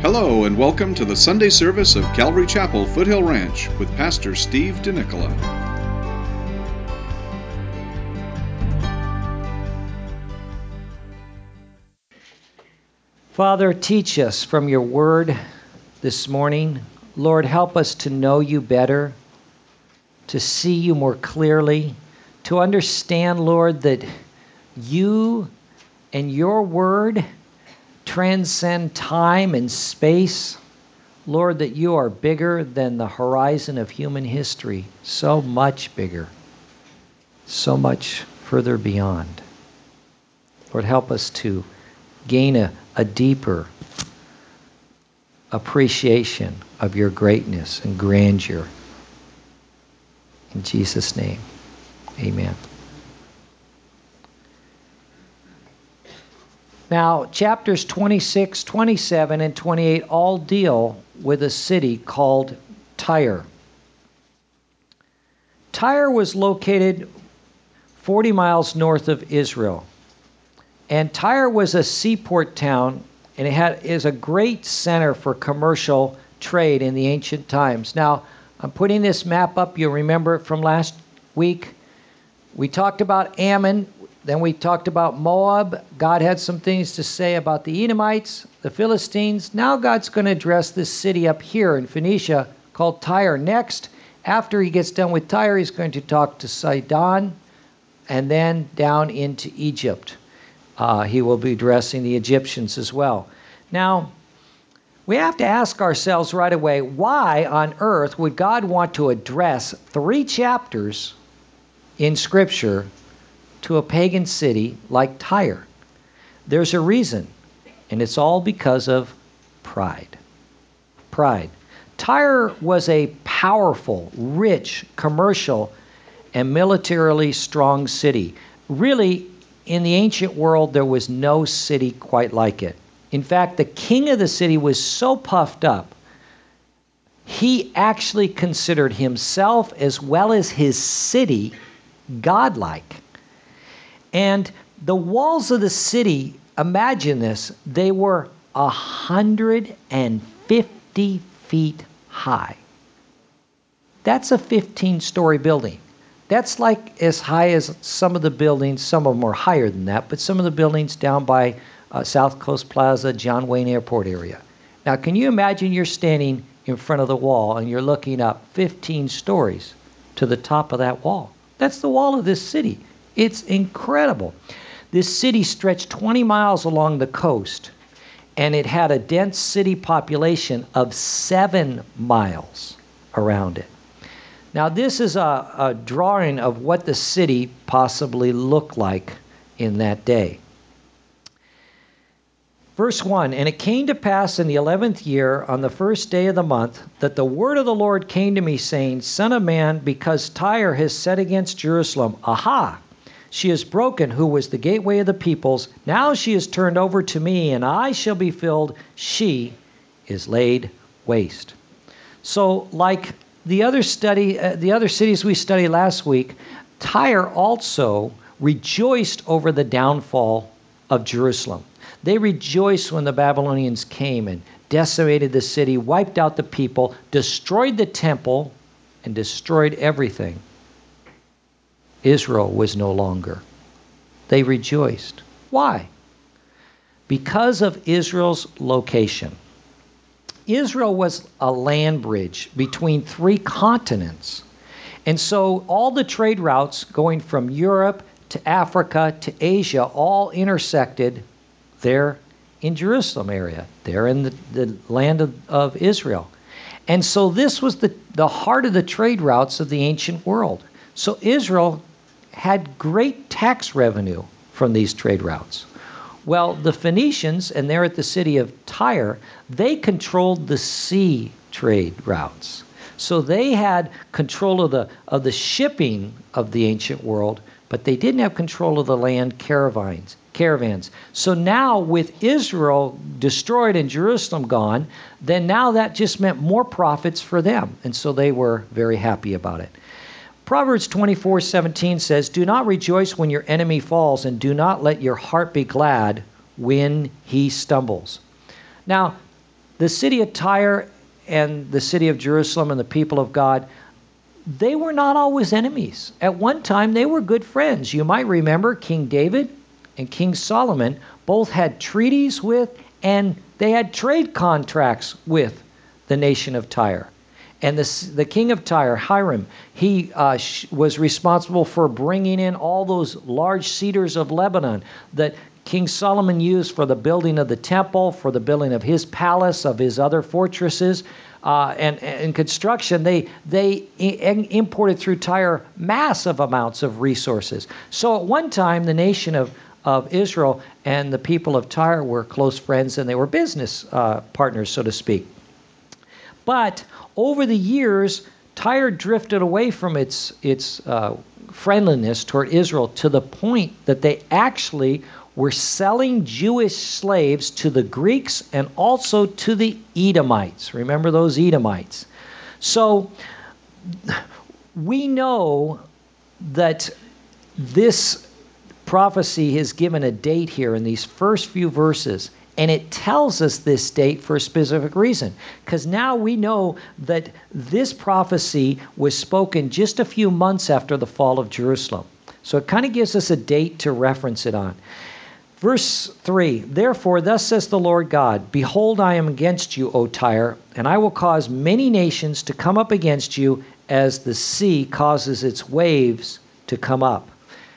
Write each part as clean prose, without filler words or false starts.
Hello and welcome to the Sunday service of Calvary Chapel, Foothill Ranch with Pastor Steve DeNicola. Father, teach us from your word this morning. Lord, help us to know you better, to see you more clearly, to understand, Lord, that you and your word transcend time and space. Lord, that you are bigger than the horizon of human history, so much bigger, so much further beyond. Lord, help us to gain a deeper appreciation of your greatness and grandeur. In Jesus' name, amen. Now, chapters 26, 27, and 28 all deal with a city called Tyre. Tyre was located 40 miles north of Israel. And Tyre was a seaport town, and it is a great center for commercial trade in the ancient times. Now, I'm putting this map up. You'll remember it from last week. We talked about Ammon. Then we talked about Moab. God had some things to say about the Edomites, the Philistines. Now God's going to address this city up here in Phoenicia called Tyre. Next, after he gets done with Tyre, he's going to talk to Sidon and then down into Egypt. He will be addressing the Egyptians as well. Now, we have to ask ourselves right away, why on earth would God want to address 3 chapters in Scripture to a pagan city like Tyre? There's a reason, and it's all because of pride. Pride. Tyre was a powerful, rich, commercial, and militarily strong city. Really, in the ancient world, there was no city quite like it. In fact, the king of the city was so puffed up, he actually considered himself as well as his city godlike. And the walls of the city, imagine this, they were 150 feet high. That's a 15-story building. That's like as high as some of the buildings, some of them are higher than that, but some of the buildings down by South Coast Plaza, John Wayne Airport area. Now, can you imagine you're standing in front of the wall and you're looking up 15 stories to the top of that wall? That's the wall of this city. It's incredible. This city stretched 20 miles along the coast, and it had a dense city population of 7 miles around it. Now, this is a drawing of what the city possibly looked like in that day. Verse 1, and it came to pass in the 11th year, on the first day of the month, that the word of the Lord came to me, saying, Son of man, because Tyre has said against Jerusalem, Aha! She is broken, who was the gateway of the peoples. Now she is turned over to me, and I shall be filled. She is laid waste. So, like the other cities we studied last week, Tyre also rejoiced over the downfall of Jerusalem. They rejoiced when the Babylonians came and decimated the city, wiped out the people, destroyed the temple, and destroyed everything. Israel was no longer. They rejoiced. Why? Because of Israel's location. Israel was a land bridge between 3 continents. And so all the trade routes going from Europe to Africa to Asia all intersected there in Jerusalem area, there in the land of Israel. And so this was the heart of the trade routes of the ancient world. So Israel had great tax revenue from these trade routes. Well, the Phoenicians, and they're at the city of Tyre, they controlled the sea trade routes. So they had control of the shipping of the ancient world, but they didn't have control of the land caravans. So now with Israel destroyed and Jerusalem gone, then now that just meant more profits for them. And so they were very happy about it. Proverbs 24:17 says, Do not rejoice when your enemy falls, and do not let your heart be glad when he stumbles. Now, The city of Tyre and the city of Jerusalem and the people of God, they were not always enemies. At one time, they were good friends. You might remember King David and King Solomon both had treaties with, and they had trade contracts with the nation of Tyre. And the king of Tyre, Hiram, he was responsible for bringing in all those large cedars of Lebanon that King Solomon used for the building of the temple, for the building of his palace, of his other fortresses, and construction. They imported through Tyre massive amounts of resources. So at one time, the nation of Israel and the people of Tyre were close friends, and they were business partners, so to speak. But over the years, Tyre drifted away from its friendliness toward Israel to the point that they actually were selling Jewish slaves to the Greeks and also to the Edomites. Remember those Edomites? So we know that this prophecy is given a date here in these first few verses, and it tells us this date for a specific reason, because now we know that this prophecy was spoken just a few months after the fall of Jerusalem. So it kind of gives us a date to reference it on. Verse 3, therefore, thus says the Lord God, behold, I am against you, O Tyre, and I will cause many nations to come up against you as the sea causes its waves to come up.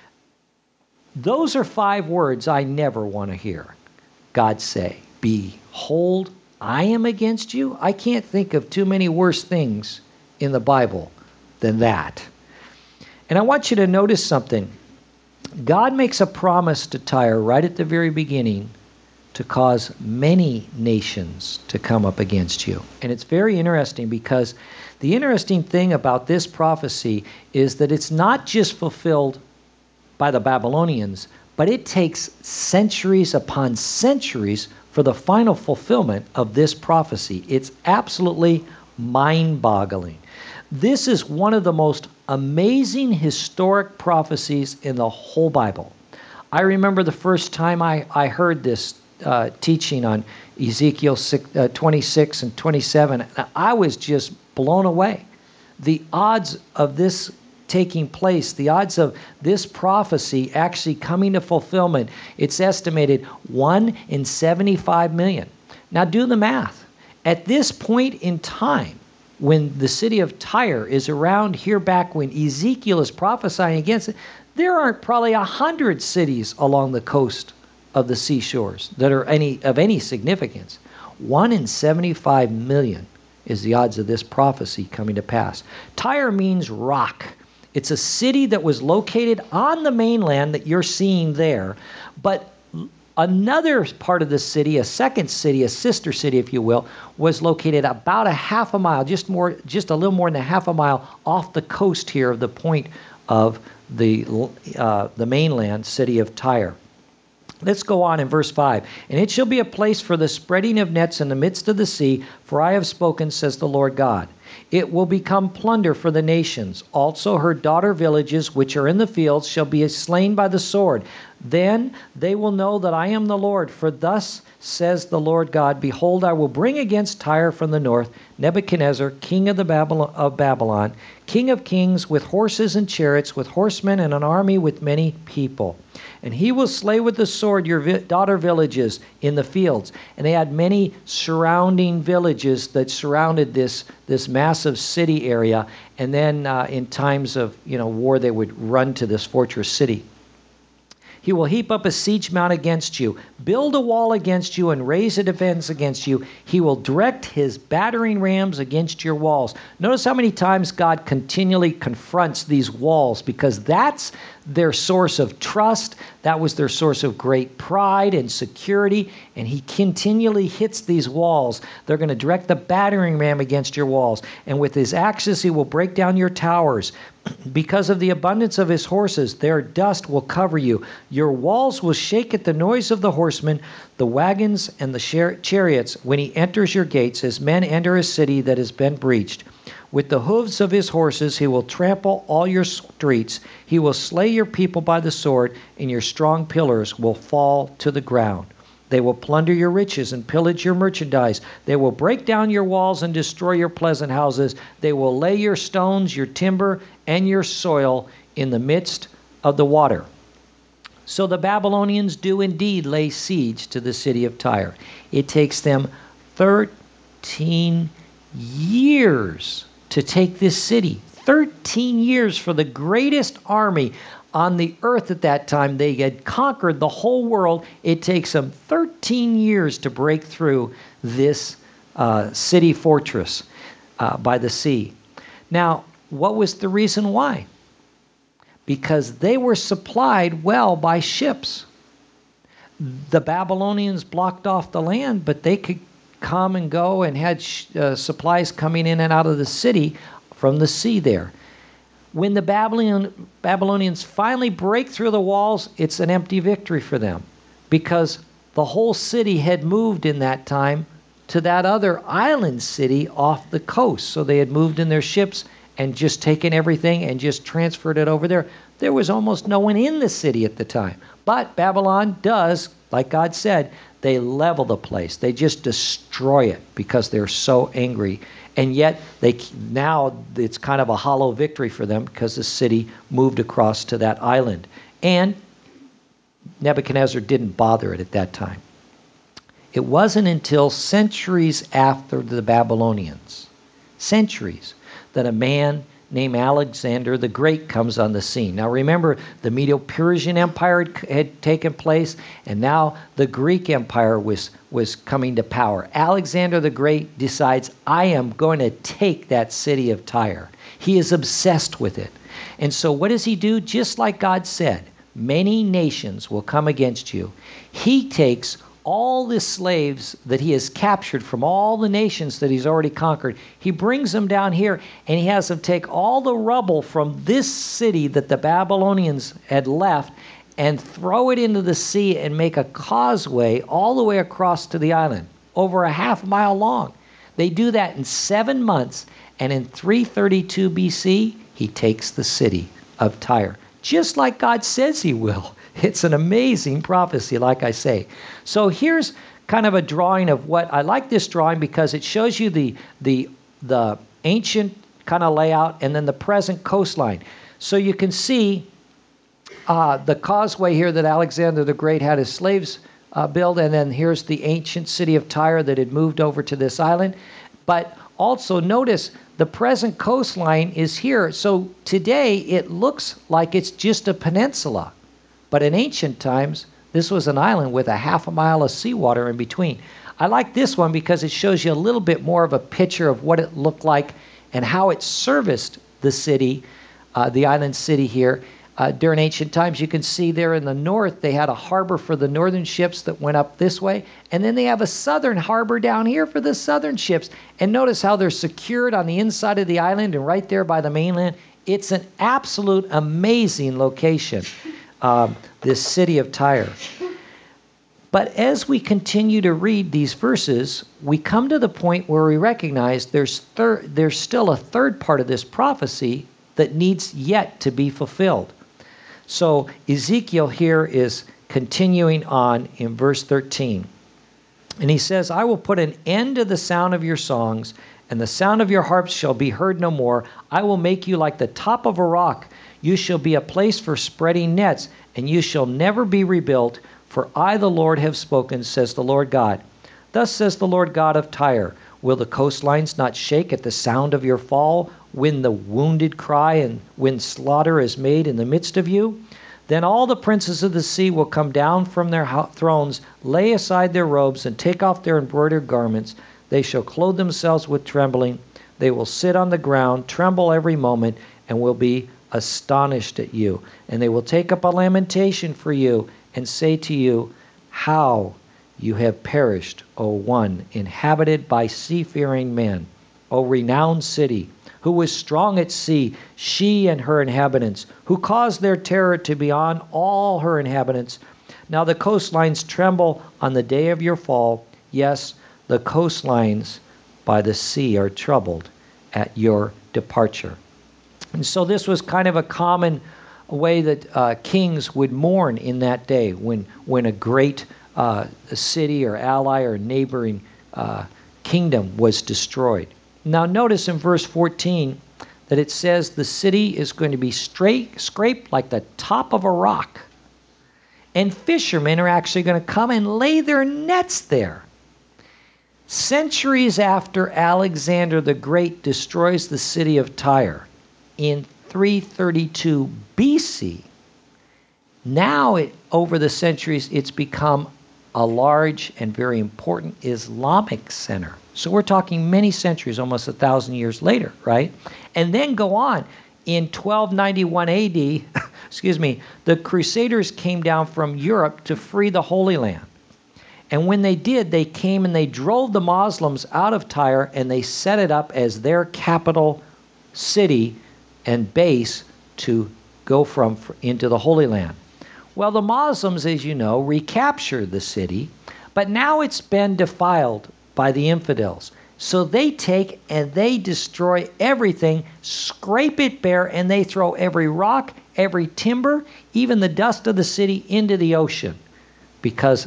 Those are 5 words I never want to hear God say. Behold, I am against you. I can't think of too many worse things in the Bible than that. And I want you to notice something. God makes a promise to Tyre right at the very beginning to cause many nations to come up against you. And it's very interesting, because the interesting thing about this prophecy is that it's not just fulfilled by the Babylonians, but it takes centuries upon centuries for the final fulfillment of this prophecy. It's absolutely mind-boggling. This is one of the most amazing historic prophecies in the whole Bible. I remember the first time I heard this teaching on Ezekiel 26 and 27. I was just blown away. The odds of this taking place, the odds of this prophecy actually coming to fulfillment, it's estimated 1 in 75 million. Now do the math. At this point in time, when the city of Tyre is around here back when Ezekiel is prophesying against it, there aren't probably 100 cities along the coast of the seashores that are of any significance. 1 in 75 million is the odds of this prophecy coming to pass. Tyre means rock. It's a city that was located on the mainland that you're seeing there, but another part of the city, a second city, a sister city, if you will, was located about a half a mile, just a little more than a half a mile off the coast here of the point of the mainland city of Tyre. Let's go on in verse 5. And it shall be a place for the spreading of nets in the midst of the sea, for I have spoken, says the Lord God. It will become plunder for the nations. Also her daughter villages, which are in the fields, shall be slain by the sword. Then they will know that I am the Lord, for thus says the Lord God, behold, I will bring against Tyre from the north Nebuchadnezzar, king of Babylon, king of kings, with horses and chariots, with horsemen and an army with many people. And he will slay with the sword your daughter villages in the fields. And they had many surrounding villages that surrounded this massive city area. And then in times of war, they would run to this fortress city. He will heap up a siege mount against you, build a wall against you, and raise a defense against you. He will direct his battering rams against your walls. Notice how many times God continually confronts these walls, because that's their source of trust. That was their source of great pride and security. And he continually hits these walls. They're going to direct the battering ram against your walls. And with his axes, he will break down your towers. Because of the abundance of his horses, their dust will cover you. Your walls will shake at the noise of the horsemen, the wagons, and the chariots when he enters your gates, as men enter a city that has been breached. With the hooves of his horses, he will trample all your streets. He will slay your people by the sword, and your strong pillars will fall to the ground. They will plunder your riches and pillage your merchandise. They will break down your walls and destroy your pleasant houses. They will lay your stones, your timber, and your soil in the midst of the water. So the Babylonians do indeed lay siege to the city of Tyre. It takes them 13 years to take this city. 13 years for the greatest army on the earth at that time. They had conquered the whole world. It takes them 13 years to break through this city fortress by the sea. Now, what was the reason why? Because they were supplied well by ships. The Babylonians blocked off the land, but they could come and go and had supplies coming in and out of the city from the sea there. When the Babylonians finally break through the walls, it's an empty victory for them, because the whole city had moved in that time to that other island city off the coast. So they had moved in their ships and just taken everything and just transferred it over there. There was almost no one in the city at the time. But Babylon does, like God said, they level the place. They just destroy it because they're so angry. And yet now it's kind of a hollow victory for them because the city moved across to that island. And Nebuchadnezzar didn't bother it at that time. It wasn't until centuries after the Babylonians, centuries, that a man named Alexander the Great comes on the scene. Now remember, the Medo-Persian Empire had taken place, and now the Greek Empire was coming to power. Alexander the Great decides, I am going to take that city of Tyre. He is obsessed with it. And so what does he do? Just like God said, many nations will come against you. He takes all the slaves that he has captured from all the nations that he's already conquered. He brings them down here, and he has them take all the rubble from this city that the Babylonians had left and throw it into the sea and make a causeway all the way across to the island, over a half-mile long. They do that in 7 months, and in 332 BC, he takes the city of Tyre, just like God says he will. It's an amazing prophecy, like I say. So here's kind of a drawing of what I like this drawing because it shows you the ancient kind of layout and then the present coastline. So you can see the causeway here that Alexander the Great had his slaves build, and then here's the ancient city of Tyre that had moved over to this island. But also notice the present coastline is here. So today it looks like it's just a peninsula. But in ancient times, this was an island with a half a mile of seawater in between. I like this one because it shows you a little bit more of a picture of what it looked like and how it serviced the city, the island city here. During ancient times, you can see there in the north, they had a harbor for the northern ships that went up this way. And then they have a southern harbor down here for the southern ships. And notice how they're secured on the inside of the island and right there by the mainland. It's an absolute amazing location. This city of Tyre. But as we continue to read these verses, we come to the point where we recognize there's still a third part of this prophecy that needs yet to be fulfilled. So Ezekiel here is continuing on in verse 13. And he says, I will put an end to the sound of your songs, and the sound of your harps shall be heard no more. I will make you like the top of a rock. You shall be a place for spreading nets, and you shall never be rebuilt, for I, the Lord, have spoken, says the Lord God. Thus says the Lord God of Tyre, will the coastlines not shake at the sound of your fall, when the wounded cry and when slaughter is made in the midst of you? Then all the princes of the sea will come down from their thrones, lay aside their robes, and take off their embroidered garments. They shall clothe themselves with trembling. They will sit on the ground, tremble every moment, and will be astonished at you. And they will take up a lamentation for you and say to you, how you have perished, O one inhabited by seafaring men, O renowned city, who was strong at sea, she and her inhabitants, who caused their terror to be on all her inhabitants. Now the coastlines tremble on the day of your fall. Yes, the coastlines by the sea are troubled at your departure. And so this was kind of a common way that kings would mourn in that day when a great city or ally or neighboring kingdom was destroyed. Now notice in verse 14 that it says the city is going to be scraped like the top of a rock. And fishermen are actually going to come and lay their nets there. Centuries after Alexander the Great destroys the city of Tyre in 332 BC, now over the centuries it's become a large and very important Islamic center. So we're talking many centuries, almost 1,000 years later, right? And then go on. In 1291 AD, the Crusaders came down from Europe to free the Holy Land. And when they did, they came and they drove the Muslims out of Tyre and they set it up as their capital city and base to go into the Holy Land. Well, the Muslims, as you know, recaptured the city, but now it's been defiled by the infidels. So they take and they destroy everything, scrape it bare, and they throw every rock, every timber, even the dust of the city into the ocean because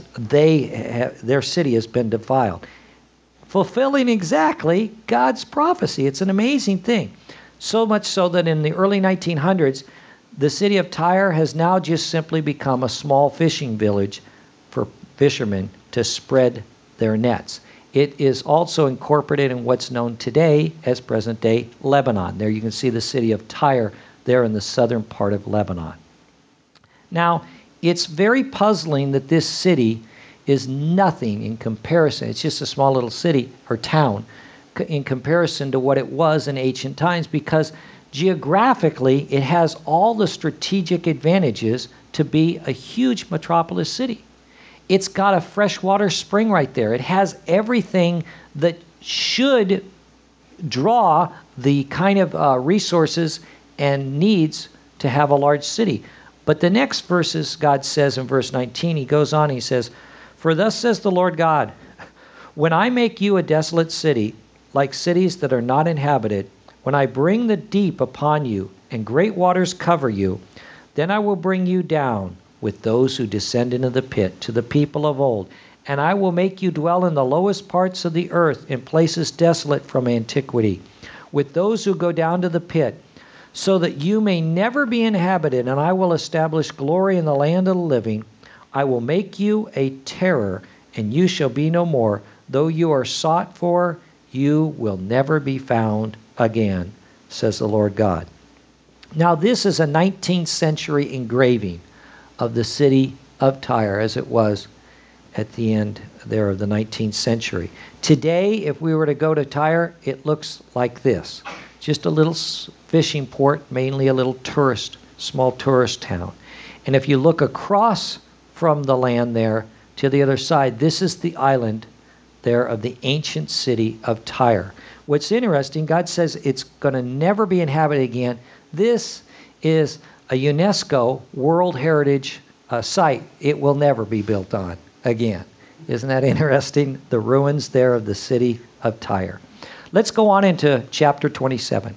their city has been defiled. Fulfilling exactly God's prophecy. It's an amazing thing. So much so that in the early 1900s, the city of Tyre has now just simply become a small fishing village for fishermen to spread their nets. It is also incorporated in what's known today as present-day Lebanon. There you can see the city of Tyre there in the southern part of Lebanon. Now, it's very puzzling that this city is nothing in comparison. It's just a small little city or town in comparison to what it was in ancient times, because geographically it has all the strategic advantages to be a huge metropolis city. It's got a freshwater spring right there. It has everything that should draw the kind of resources and needs to have a large city. But the next verses, God says in verse 19, he goes on, he says, "For thus says the Lord God, when I make you a desolate city, like cities that are not inhabited, when I bring the deep upon you and great waters cover you, then I will bring you down with those who descend into the pit, to the people of old. And I will make you dwell in the lowest parts of the earth, in places desolate from antiquity, with those who go down to the pit, so that you may never be inhabited. And I will establish glory in the land of the living. I will make you a terror, and you shall be no more. Though you are sought for, you will never be found again, says the Lord God." Now this is a 19th century engraving of the city of Tyre as it was at the end there of the 19th century. Today, if we were to go to Tyre, it looks like this. Just a little fishing port, mainly a little small tourist town. And if you look across from the land there to the other side, this is the island there of the ancient city of Tyre. What's interesting, God says it's going to never be inhabited again. This is a UNESCO World Heritage site. It will never be built on again. Isn't that interesting? The ruins there of the city of Tyre. Let's go on into chapter 27.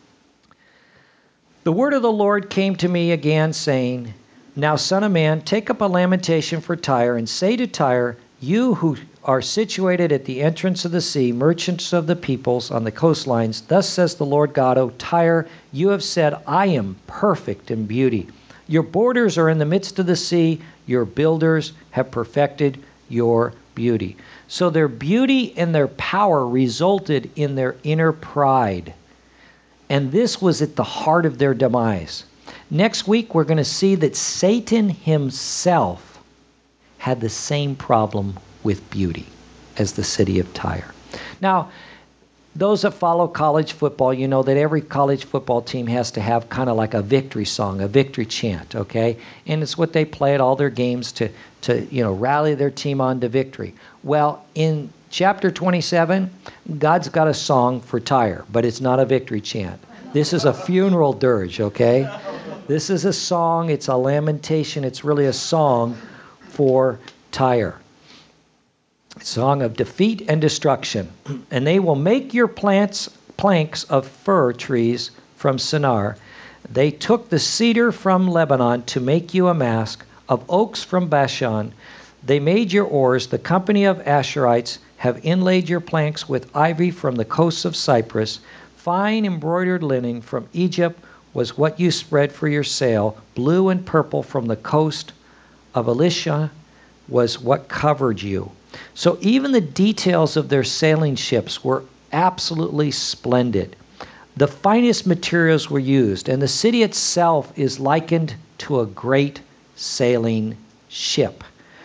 "The word of the Lord came to me again, saying, Now, son of man, take up a lamentation for Tyre, and say to Tyre, you who are situated at the entrance of the sea, merchants of the peoples on the coastlines, thus says the Lord God, O Tyre, you have said, I am perfect in beauty. Your borders are in the midst of the sea. Your builders have perfected your beauty." So their beauty and their power resulted in their inner pride. And this was at the heart of their demise. Next week, we're going to see that Satan himself had the same problem with beauty as the city of Tyre. Now, those that follow college football, you know that every college football team has to have kind of like a victory song, a victory chant, okay? And it's what they play at all their games to rally their team on to victory. Well, in chapter 27, God's got a song for Tyre, but it's not a victory chant. This is a funeral dirge, okay? This is a song, it's a lamentation, it's really a song for Tyre. Song of defeat and destruction. "And they will make your planks of fir trees from Shinar. They took the cedar from Lebanon to make you a mask, of oaks from Bashan. They made your oars. The company of Asherites have inlaid your planks with ivy from the coasts of Cyprus. Fine embroidered linen from Egypt was what you spread for your sail. Blue and purple from the coast of Elisha was what covered you. So even the details of their sailing ships were absolutely splendid. The finest materials were used, and the city itself is likened to a great sailing ship.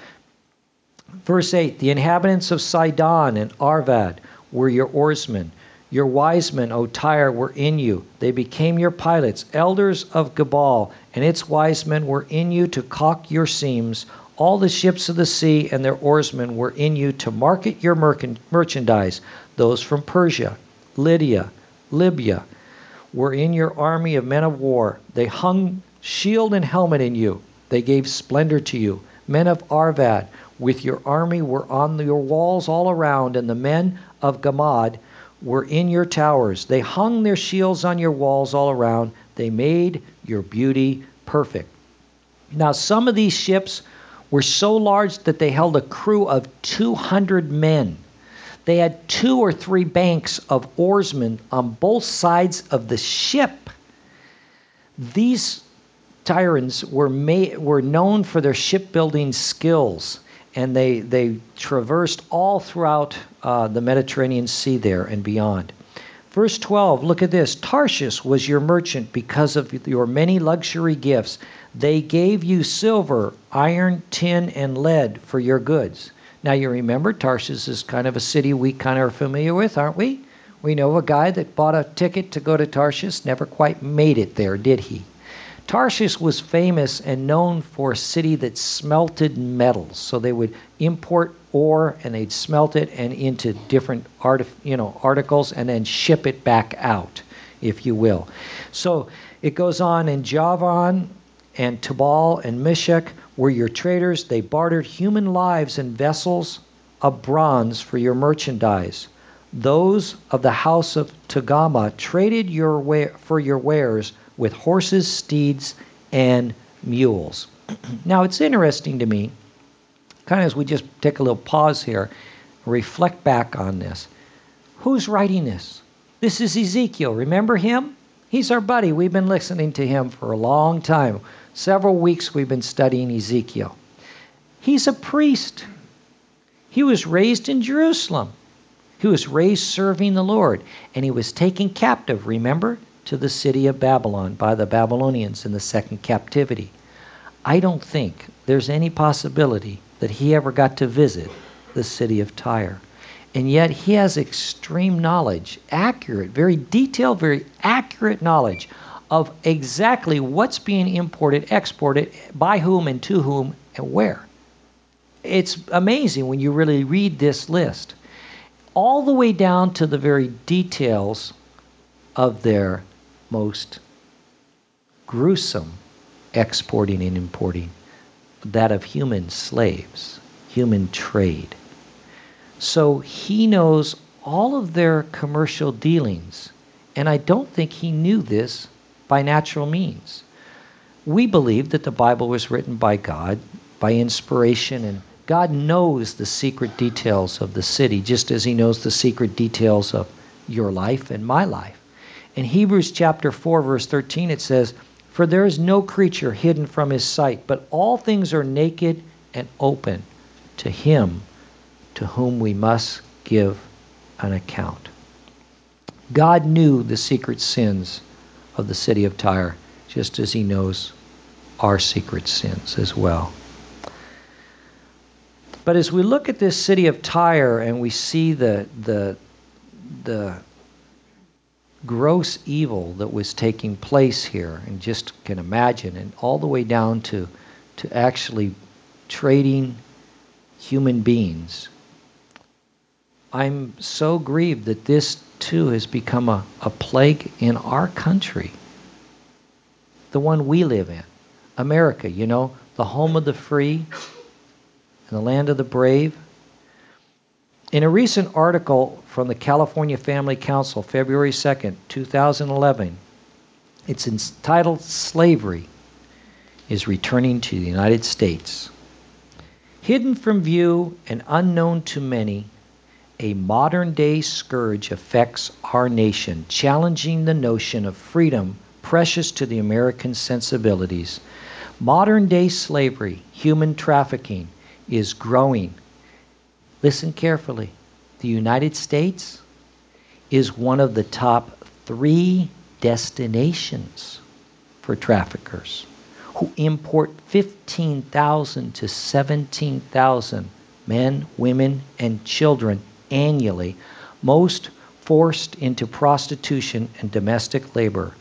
Verse 8, the inhabitants of Sidon and Arvad were your oarsmen. Your wise men, O Tyre, were in you. They became your pilots. Elders of Gebal and its wise men were in you to caulk your seams. All the ships of the sea and their oarsmen were in you to market your merchandise. Those from Persia, Lydia, Libya were in your army of men of war. They hung shield and helmet in you. They gave splendor to you. Men of Arvad with your army were on your walls all around, and the men of Gamad were in your towers. They hung their shields on your walls all around. They made your beauty perfect. Now, some of these ships were so large that they held a crew of 200 men. They had 2 or 3 banks of oarsmen on both sides of the ship. These Tyrans were known for their shipbuilding skills, and they traversed all throughout the Mediterranean Sea there and beyond. Verse 12, look at this. Tarshish was your merchant because of your many luxury gifts. They gave you silver, iron, tin, and lead for your goods. Now you remember Tarshish is kind of a city we kind of are familiar with, aren't we? We know a guy that bought a ticket to go to Tarshish, never quite made it there, did he? Tarshish was famous and known for a city that smelted metals. So they would import ore and they'd smelt it and into different articles and then ship it back out, if you will. So it goes on, in Javan and Tubal and Meshech were your traders. They bartered human lives and vessels of bronze for your merchandise. Those of the house of Tagama traded for your wares with horses, steeds, and mules. Now, it's interesting to me, kind of as we just take a little pause here, reflect back on this. Who's writing this? This is Ezekiel. Remember him? He's our buddy. We've been listening to him for a long time. Several weeks we've been studying Ezekiel. He's a priest. He was raised in Jerusalem. He was raised serving the Lord, and he was taken captive, remember, to the city of Babylon by the Babylonians in the second captivity. I don't think there's any possibility that he ever got to visit the city of Tyre. And yet he has extreme knowledge, accurate, very detailed, very accurate knowledge of exactly what's being imported, exported, by whom and to whom and where. It's amazing when you really read this list. All the way down to the very details of their most gruesome exporting and importing, that of human slaves, human trade. So he knows all of their commercial dealings, and I don't think he knew this by natural means. We believe that the Bible was written by God, by inspiration, and God knows the secret details of the city, just as he knows the secret details of your life and my life. In Hebrews chapter 4, verse 13, it says, "For there is no creature hidden from his sight, but all things are naked and open to him to whom we must give an account." God knew the secret sins of the city of Tyre, just as he knows our secret sins as well. But as we look at this city of Tyre and we see the gross evil that was taking place here, and just can imagine, and all the way down to actually trading human beings, I'm so grieved that this too has become a plague in our country, the one we live in, America, the home of the free and the land of the brave. In a recent article from the California Family Council, February 2nd, 2011, it's entitled "Slavery is Returning to the United States." Hidden from view and unknown to many, a modern-day scourge affects our nation, challenging the notion of freedom precious to the American sensibilities. Modern-day slavery, human trafficking, is growing. Listen carefully. The United States is one of the top 3 destinations for traffickers who import 15,000 to 17,000 men, women, and children annually, most forced into prostitution and domestic labor.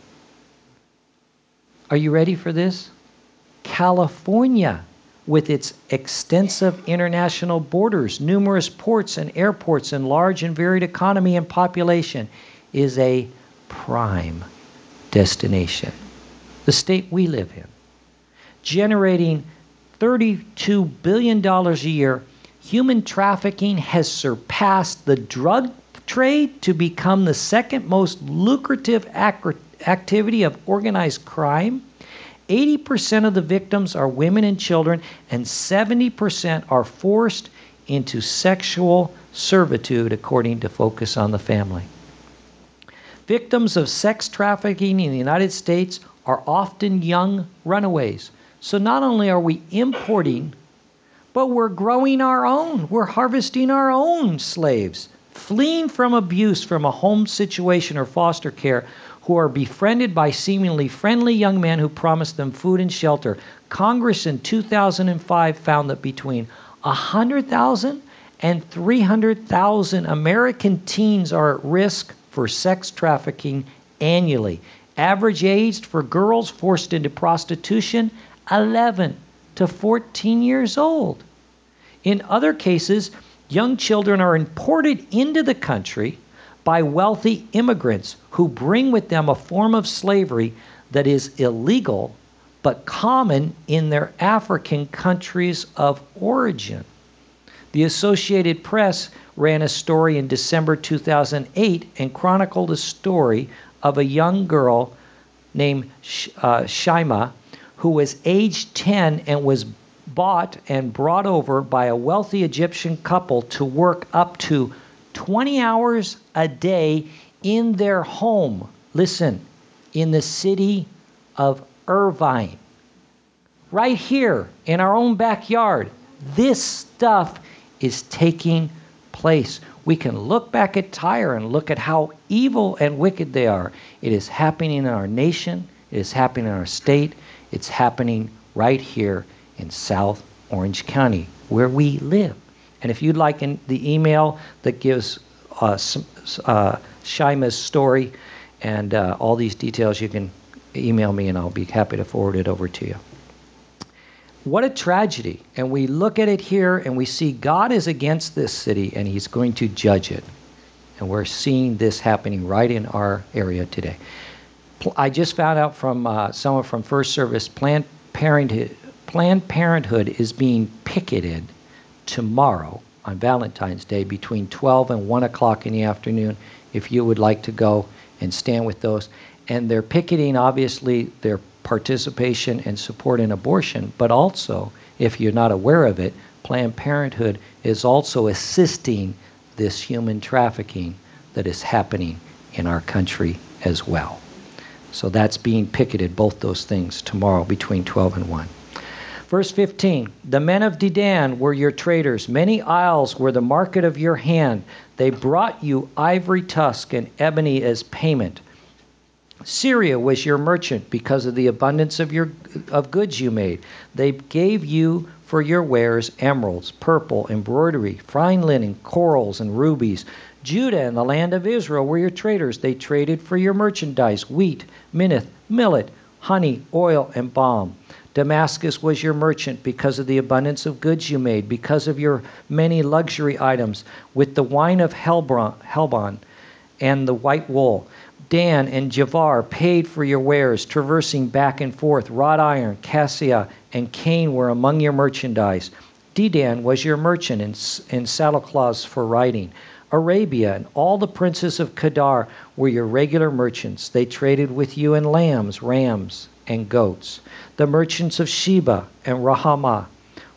Are you ready for this? California, with its extensive international borders, numerous ports and airports, and large and varied economy and population, is a prime destination. The state we live in, generating $32 billion a year, human trafficking has surpassed the drug trade to become the second most lucrative activity of organized crime. 80% of the victims are women and children, and 70% are forced into sexual servitude, according to Focus on the Family. Victims of sex trafficking in the United States are often young runaways. So not only are we importing, but we're growing our own. We're harvesting our own slaves, fleeing from abuse from a home situation or foster care, who are befriended by seemingly friendly young men who promise them food and shelter. Congress in 2005 found that between 100,000 and 300,000 American teens are at risk for sex trafficking annually. Average age for girls forced into prostitution, 11 to 14 years old. In other cases, young children are imported into the country by wealthy immigrants who bring with them a form of slavery that is illegal but common in their African countries of origin. The Associated Press ran a story in December 2008 and chronicled a story of a young girl named Shaima, who was age 10 and was bought and brought over by a wealthy Egyptian couple to work up to 20 hours a day in their home. Listen, in the city of Irvine. Right here in our own backyard. This stuff is taking place. We can look back at Tyre and look at how evil and wicked they are. It is happening in our nation. It is happening in our state. It's happening right here in South Orange County, where we live. And if you'd like the email that gives Shaima's story and all these details, you can email me and I'll be happy to forward it over to you. What a tragedy. And we look at it here and we see God is against this city and he's going to judge it. And we're seeing this happening right in our area today. I just found out from someone from First Service, Planned Parenthood is being picketed tomorrow on Valentine's Day between 12 and 1 o'clock in the afternoon, if you would like to go and stand with those. And they're picketing, obviously, their participation and support in abortion, but also, if you're not aware of it, Planned Parenthood is also assisting this human trafficking that is happening in our country as well. So that's being picketed, both those things, tomorrow between 12 and 1. Verse 15, the men of Dedan were your traders. Many isles were the market of your hand. They brought you ivory tusk and ebony as payment. Syria was your merchant because of the abundance of goods you made. They gave you for your wares emeralds, purple, embroidery, fine linen, corals, and rubies. Judah and the land of Israel were your traders. They traded for your merchandise, wheat, millet, honey, oil, and balm. Damascus was your merchant because of the abundance of goods you made, because of your many luxury items, with the wine of Helbon and the white wool. Dan and Javar paid for your wares, traversing back and forth. Wrought iron, cassia, and cane were among your merchandise. Dedan was your merchant in saddlecloths for riding. Arabia and all the princes of Kedar were your regular merchants. They traded with you in lambs, rams, and goats. The merchants of Sheba and Rahamah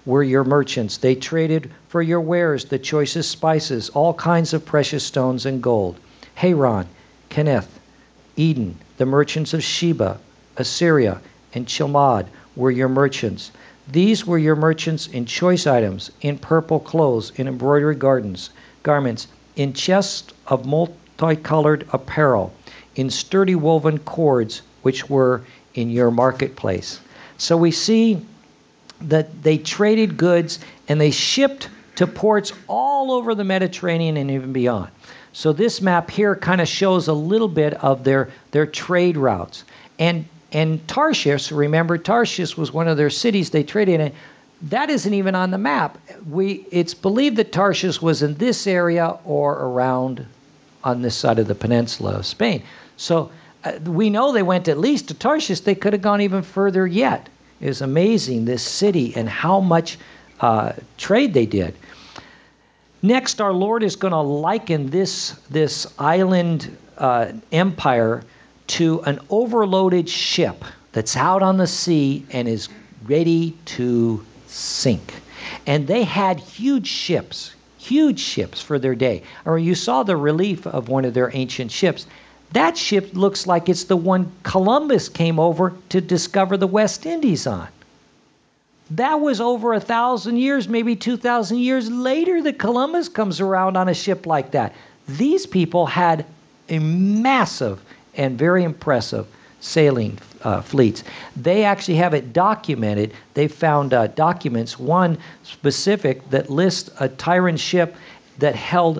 were your merchants. They traded for your wares the choicest spices, all kinds of precious stones and gold. Haran, Kenneth, Eden, the merchants of Sheba, Assyria, and Chilmad were your merchants. These were your merchants in choice items, in purple clothes, in embroidery garments, in chests of multicolored apparel, in sturdy woven cords, which were in your marketplace. So we see that they traded goods and they shipped to ports all over the Mediterranean and even beyond. So this map here kind of shows a little bit of their trade routes. And Tarshish, remember, Tarshish was one of their cities they traded in. That isn't even on the map. It's believed that Tarshish was in this area or around on this side of the peninsula of Spain. So we know they went at least to Tarshish. They could have gone even further yet. It was amazing, this city, and how much trade they did. Next, our Lord is going to liken this island empire to an overloaded ship that's out on the sea and is ready to sink. And they had huge ships for their day. Or you saw the relief of one of their ancient ships. That ship looks like it's the one Columbus came over to discover the West Indies on. That was over 1,000 years, maybe 2,000 years later that Columbus comes around on a ship like that. These people had a massive and very impressive sailing fleets. They actually have it documented. They found documents, one specific that lists a Tyran ship that held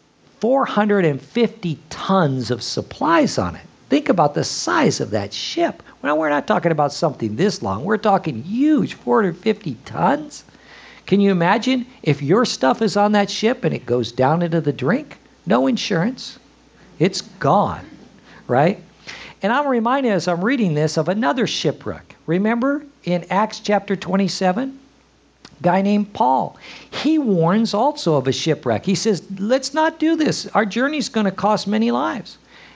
450 tons of supplies on it. Think about the size of that ship. Well, we're not talking about something this long. We're talking huge, 450 tons. Can you imagine if your stuff is on that ship and it goes down into the drink? No insurance. It's gone, right? And I'm reminded as I'm reading this of another shipwreck. Remember in Acts chapter 27? Guy named Paul. He warns also of a shipwreck. He says, let's not do this. Our journey's going to cost many lives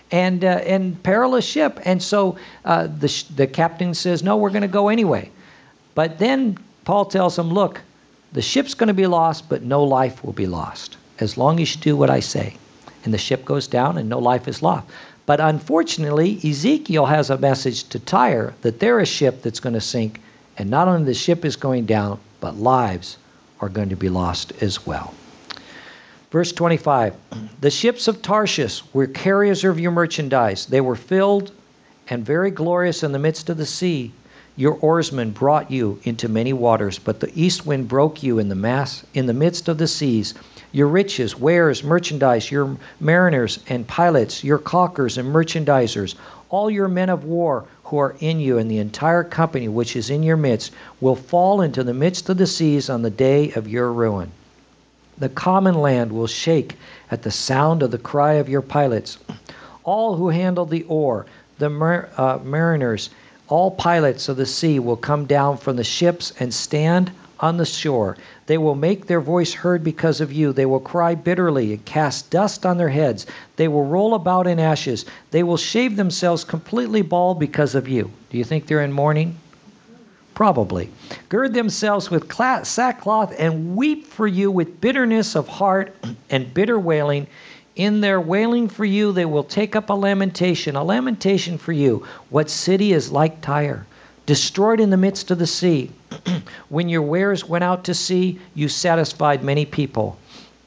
and perilous ship. And so the captain says, no, we're going to go anyway. But then Paul tells him, look, the ship's going to be lost, but no life will be lost as long as you do what I say. And the ship goes down and no life is lost. But unfortunately, Ezekiel has a message to Tyre that they're a ship that's going to sink. And not only the ship is going down, but lives are going to be lost as well. Verse 25, the ships of Tarshish were carriers of your merchandise. They were filled and very glorious in the midst of the sea. Your oarsmen brought you into many waters, but the east wind broke you in the midst of the seas. Your riches, wares, merchandise, your mariners and pilots, your caulkers and merchandisers, all your men of war who are in you, and the entire company which is in your midst, will fall into the midst of the seas on the day of your ruin. The common land will shake at the sound of the cry of your pilots. All who handle the oar, the mariners, all pilots of the sea will come down from the ships and stand on the shore. They will make their voice heard because of you. They will cry bitterly and cast dust on their heads. They will roll about in ashes. They will shave themselves completely bald because of you. Do you think they're in mourning? Probably. Gird themselves with sackcloth and weep for you with bitterness of heart and bitter wailing. In their wailing for you, they will take up a lamentation for you. What city is like Tyre, destroyed in the midst of the sea? When your wares went out to sea, you satisfied many people.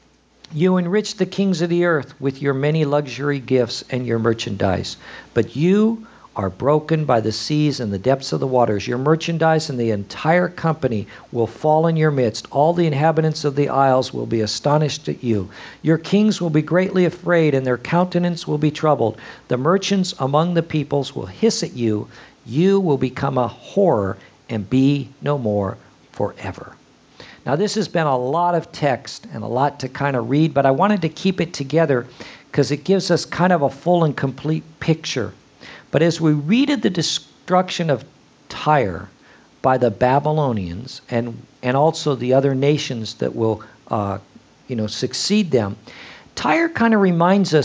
You enriched the kings of the earth with your many luxury gifts and your merchandise. But you are broken by the seas and the depths of the waters. Your merchandise and the entire company will fall in your midst. All the inhabitants of the isles will be astonished at you. Your kings will be greatly afraid, and their countenance will be troubled. The merchants among the peoples will hiss at you. You will become a horror and be no more forever. Now, this has been a lot of text and a lot to kind of read, but I wanted to keep it together because it gives us kind of a full and complete picture. But as we read of the destruction of Tyre by the Babylonians and also the other nations that will succeed them, Tyre kind of reminds us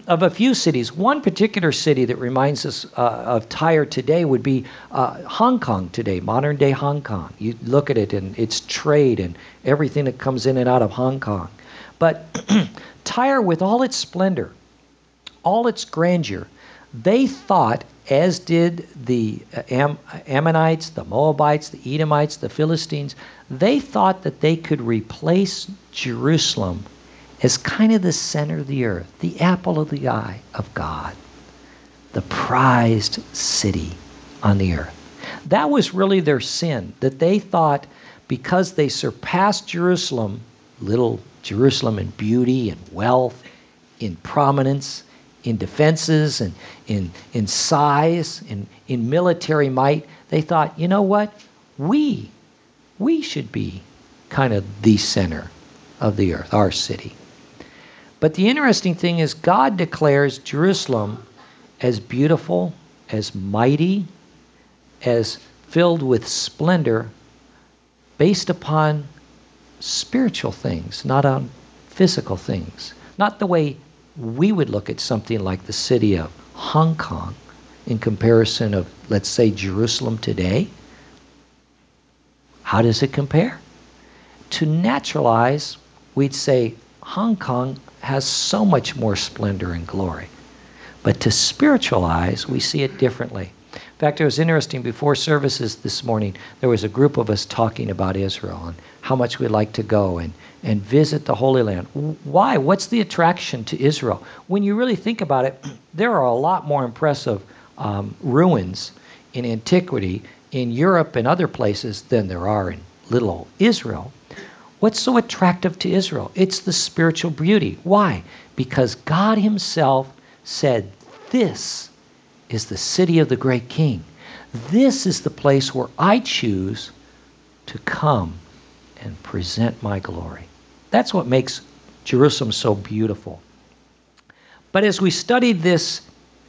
of a few cities. One particular city that reminds us of Tyre today would be Hong Kong today, modern day Hong Kong. You look at it and its trade and everything that comes in and out of Hong Kong. But Tyre, with all its splendor, all its grandeur, they thought, as did the Ammonites, the Moabites, the Edomites, the Philistines, they thought that they could replace Jerusalem as kind of the center of the earth, the apple of the eye of God, the prized city on the earth. That was really their sin, that they thought because they surpassed Jerusalem, little Jerusalem in beauty and wealth, in prominence, in defenses, and in size, in military might, they thought, you know what? We should be kind of the center of the earth, our city. But the interesting thing is God declares Jerusalem as beautiful, as mighty, as filled with splendor, based upon spiritual things, not on physical things. Not the way we would look at something like the city of Hong Kong in comparison of, let's say, Jerusalem today. How does it compare? To naturalize, we'd say Hong Kong has so much more splendor and glory. But to spiritualize, we see it differently. In fact, it was interesting, before services this morning, there was a group of us talking about Israel and how much we'd like to go and visit the Holy Land. Why? What's the attraction to Israel? When you really think about it, there are a lot more impressive ruins in antiquity in Europe and other places than there are in little old Israel. What's so attractive to Israel? It's the spiritual beauty. Why? Because God himself said, this is the city of the great king. This is the place where I choose to come and present my glory. That's what makes Jerusalem so beautiful. But as we studied this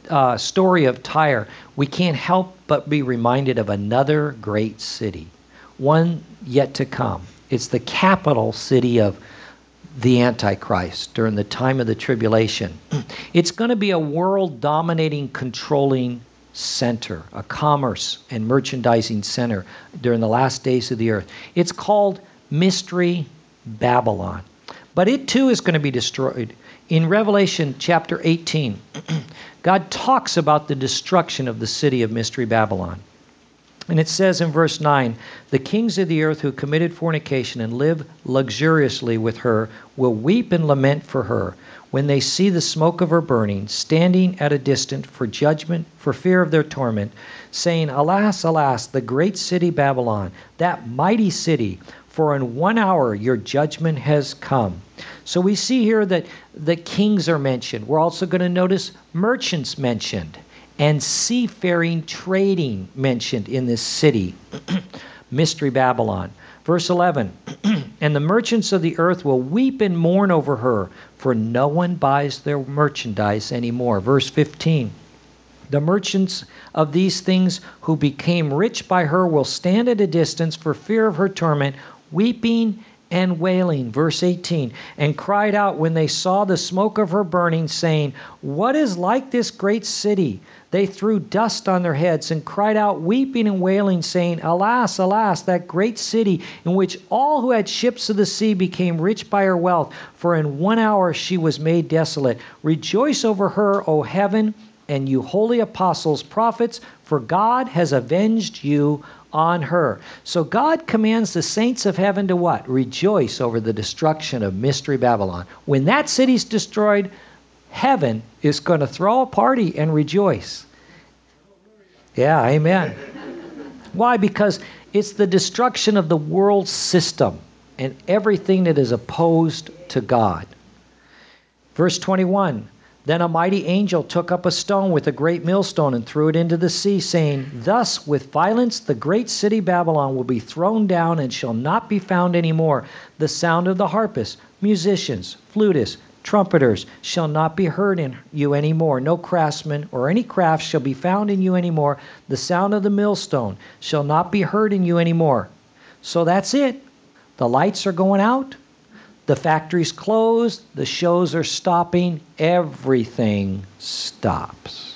story of Tyre, we can't help but be reminded of another great city, one yet to come. It's the capital city of the Antichrist during the time of the tribulation. It's going to be a world-dominating, controlling center, a commerce and merchandising center during the last days of the earth. It's called Mystery Babylon. But it too is going to be destroyed. In Revelation chapter 18, God talks about the destruction of the city of Mystery Babylon. And it says in verse 9, the kings of the earth who committed fornication and live luxuriously with her will weep and lament for her when they see the smoke of her burning, standing at a distance for judgment, for fear of their torment, saying, alas, alas, the great city Babylon, that mighty city, for in 1 hour your judgment has come. So we see here that the kings are mentioned. We're also going to notice merchants mentioned, and seafaring trading mentioned in this city, Mystery Babylon. Verse 11, and the merchants of the earth will weep and mourn over her, for no one buys their merchandise anymore. Verse 15, the merchants of these things who became rich by her will stand at a distance for fear of her torment, weeping and wailing. Verse 18, and cried out when they saw the smoke of her burning, saying, what is like this great city? They threw dust on their heads and cried out, weeping and wailing, saying, alas, alas, that great city in which all who had ships of the sea became rich by her wealth, for in 1 hour she was made desolate. Rejoice over her, O heaven, and you holy apostles, prophets, for God has avenged you on her. So God commands the saints of heaven to what? Rejoice over the destruction of Mystery Babylon. When that city's destroyed, heaven is going to throw a party and rejoice. Yeah, amen. Why? Because it's the destruction of the world system and everything that is opposed to God. Verse 21, then a mighty angel took up a stone with a great millstone and threw it into the sea, saying, thus with violence the great city Babylon will be thrown down and shall not be found any more. The sound of the harpists, musicians, flutists, trumpeters shall not be heard in you any more. No craftsman or any craft shall be found in you any more. The sound of the millstone shall not be heard in you any more. So that's it. The lights are going out. The factory's closed, the shows are stopping, everything stops.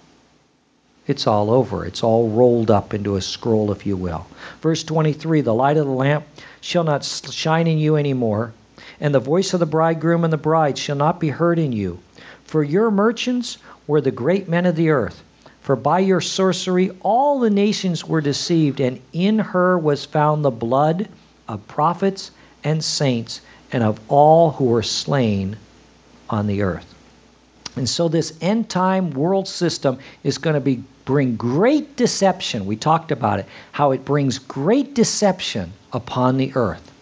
It's all over. It's all rolled up into a scroll, if you will. Verse 23, the light of the lamp shall not shine in you anymore, and the voice of the bridegroom and the bride shall not be heard in you. For your merchants were the great men of the earth. For by your sorcery all the nations were deceived, and in her was found the blood of prophets and saints, and of all who were slain on the earth. And so this end time world system is going to bring great deception. We talked about it, how it brings great deception upon the earth.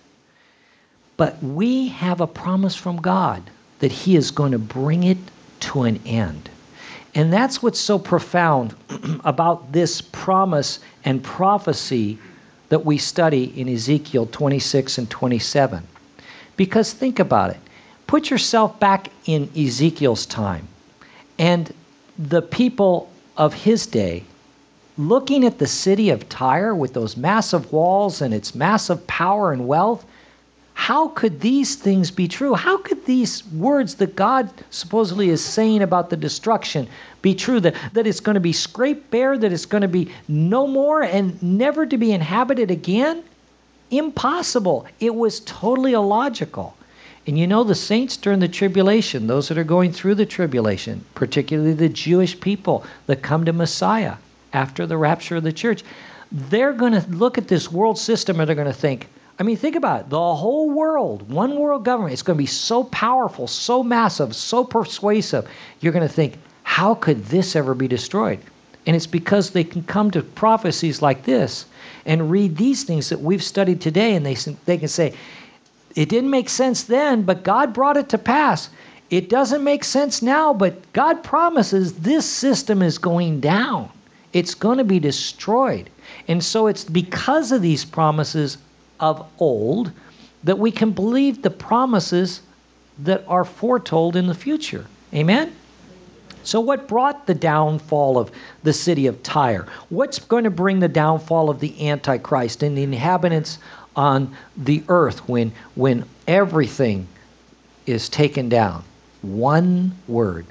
But we have a promise from God that He is going to bring it to an end. And that's what's so profound about this promise and prophecy that we study in Ezekiel 26 and 27. Because think about it. Put yourself back in Ezekiel's time and the people of his day looking at the city of Tyre with those massive walls and its massive power and wealth. How could these things be true? How could these words that God supposedly is saying about the destruction be true? That it's going to be scraped bare, that it's going to be no more and never to be inhabited again? Impossible. It was totally illogical. And you know, the saints during the tribulation, those that are going through the tribulation, particularly the Jewish people that come to Messiah after the rapture of the church, they're going to look at this world system and they're going to think, I mean, think about it. The whole world, one world government, it's going to be so powerful, so massive, so persuasive. You're going to think, how could this ever be destroyed? And it's because they can come to prophecies like this and read these things that we've studied today, and they can say, it didn't make sense then, but God brought it to pass. It doesn't make sense now, but God promises this system is going down. It's going to be destroyed. And so it's because of these promises of old that we can believe the promises that are foretold in the future. Amen? So what brought the downfall of the city of Tyre? What's going to bring the downfall of the Antichrist and the inhabitants on the earth when everything is taken down? One word.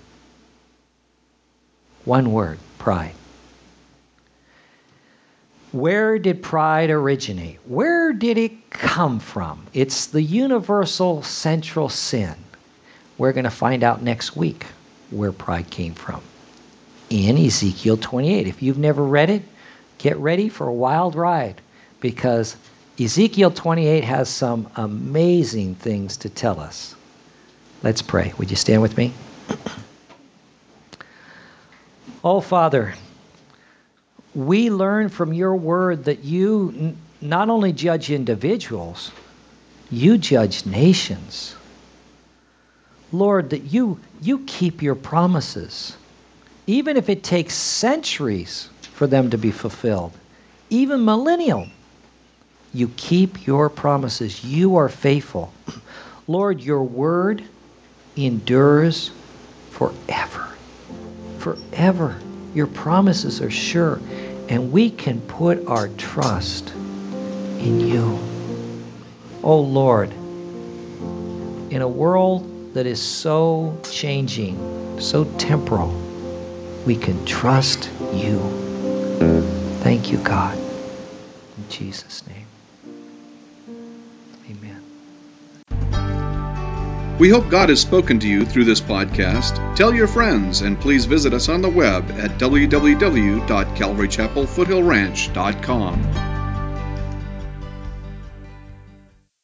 One word, pride. Where did pride originate? Where did it come from? It's the universal central sin. We're going to find out next week where pride came from in Ezekiel 28. If you've never read it, get ready for a wild ride, because Ezekiel 28 has some amazing things to tell us. Let's pray. Would you stand with me? Oh, Father, we learn from your word that you not only judge individuals, you judge nations. Lord, that you keep your promises, even if it takes centuries for them to be fulfilled, even millennial. You keep your promises. You are faithful. Lord, your word endures forever. Forever. Your promises are sure, and we can put our trust in you. Oh Lord, in a world that is so changing, so temporal, we can trust you. Thank you, God. In Jesus' name. Amen. We hope God has spoken to you through this podcast. Tell your friends, and please visit us on the web at www.calvarychapelfoothillranch.com.